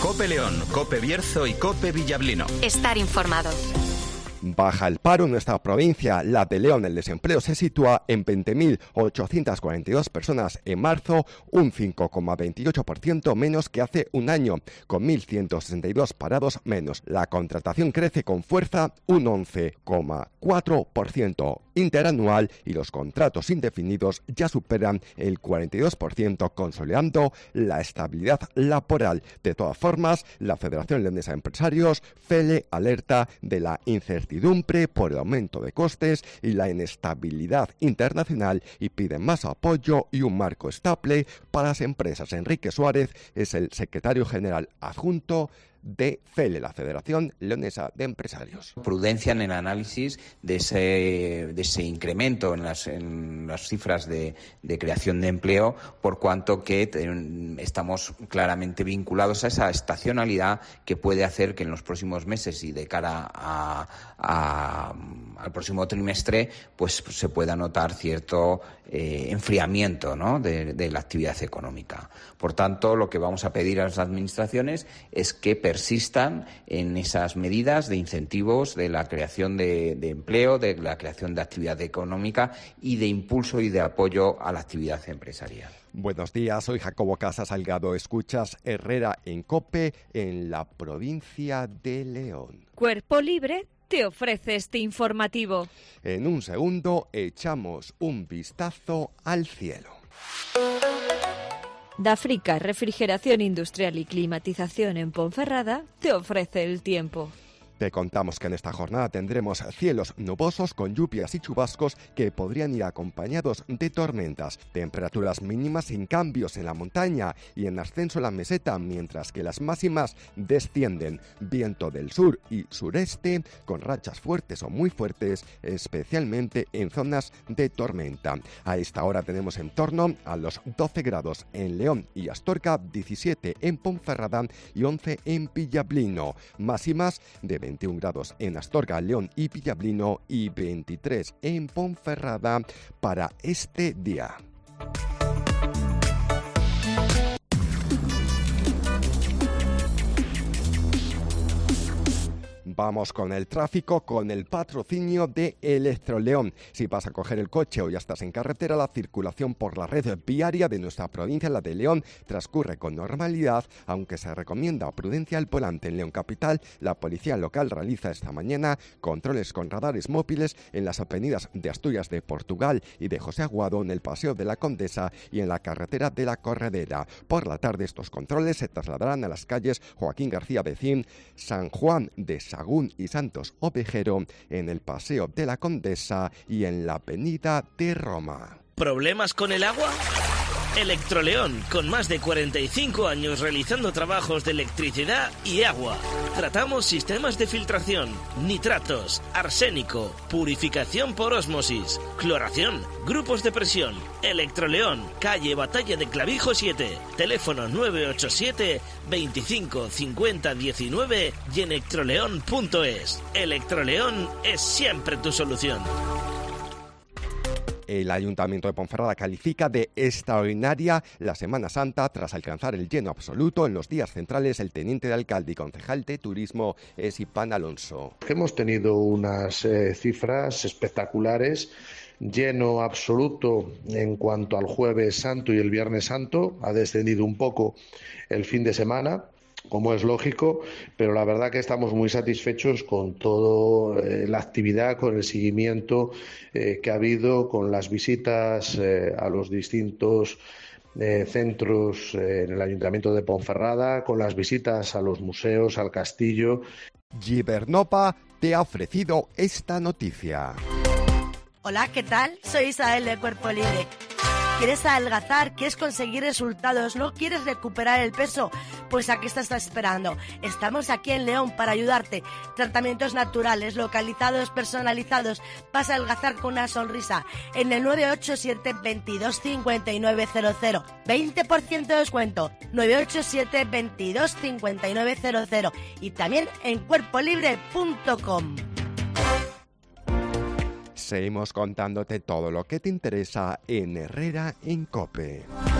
COPE León, COPE Bierzo y COPE Villablino. Estar informado. Baja el paro en nuestra provincia. La de León, el desempleo se sitúa en 20.842 personas en marzo, un 5,28% menos que hace un año, con 1.162 parados menos. La contratación crece con fuerza, un 11,4% interanual, y los contratos indefinidos ya superan el 42%, consolidando la estabilidad laboral. De todas formas, la Federación Leonesa de Empresarios, FELE, alerta de la incertidumbre por el aumento de costes y la inestabilidad internacional y pide más apoyo y un marco estable para las empresas. Enrique Suárez es el secretario general adjunto de FELE, la Federación Leonesa de Empresarios. Prudencia en el análisis de ese incremento en las cifras de creación de empleo, por cuanto que estamos claramente vinculados a esa estacionalidad que puede hacer que en los próximos meses y de cara al próximo trimestre pues se pueda notar cierto enfriamiento, ¿no?, de la actividad económica. Por tanto, lo que vamos a pedir a las administraciones es que persistan en esas medidas de incentivos de la creación de empleo, de la creación de actividad económica y de impulso y de apoyo a la actividad empresarial. Buenos días, soy Jacobo Casas Salgado. Escuchas Herrera en COPE en la provincia de León. Cuerpo Libre te ofrece este informativo. En un segundo echamos un vistazo al cielo. Dafrica, refrigeración industrial y climatización en Ponferrada, te ofrece el tiempo. Te contamos que en esta jornada tendremos cielos nubosos con lluvias y chubascos que podrían ir acompañados de tormentas. Temperaturas mínimas sin cambios en la montaña y en ascenso en la meseta, mientras que las máximas descienden. Viento del sur y sureste con rachas fuertes o muy fuertes, especialmente en zonas de tormenta. A esta hora tenemos en torno a los 12 grados en León y Astorga, 17 en Ponferrada y 11 en Villablino. Máximas de 21 grados en Astorga, León y Villablino y 23 en Ponferrada para este día. Vamos con el tráfico con el patrocinio de Electroleón. Si vas a coger el coche o ya estás en carretera, la circulación por la red viaria de nuestra provincia, la de León, transcurre con normalidad, aunque se recomienda prudencia al volante. En León Capital, la policía local realiza esta mañana controles con radares móviles en las avenidas de Asturias de Portugal y de José Aguado, en el Paseo de la Condesa y en la carretera de la Corredera. Por la tarde estos controles se trasladarán a las calles Joaquín García Becín, San Juan de Sagún y Santos Ovejero, en el Paseo de la Condesa y en la Avenida de Roma. ¿Problemas con el agua? Electroleón, con más de 45 años realizando trabajos de electricidad y agua. Tratamos sistemas de filtración, nitratos, arsénico, purificación por ósmosis, cloración, grupos de presión. Electroleón, calle Batalla de Clavijo 7, teléfono 987 25 50 19 y en electroleón.es. Electroleón es siempre tu solución. El Ayuntamiento de Ponferrada califica de extraordinaria la Semana Santa tras alcanzar el lleno absoluto en los días centrales. El teniente de alcalde y concejal de turismo es Iván Alonso. Hemos tenido unas cifras espectaculares, lleno absoluto en cuanto al Jueves Santo y el Viernes Santo. Ha descendido un poco el fin de semana, como es lógico, pero la verdad que estamos muy satisfechos con toda la actividad, con el seguimiento que ha habido, con las visitas a los distintos centros en el Ayuntamiento de Ponferrada, con las visitas a los museos, al castillo. Gibernova te ha ofrecido esta noticia. Hola, ¿qué tal? Soy Isabel de Cuerpo Libre. ¿Quieres adelgazar? ¿Quieres conseguir resultados? ¿No quieres recuperar el peso? Pues ¿a qué estás esperando? Estamos aquí en León para ayudarte. Tratamientos naturales, localizados, personalizados. Vas a adelgazar con una sonrisa. En el 987 22 5900. 20% de descuento. 987 22 5900. Y también en cuerpolibre.com. Seguimos contándote todo lo que te interesa en Herrera en COPE.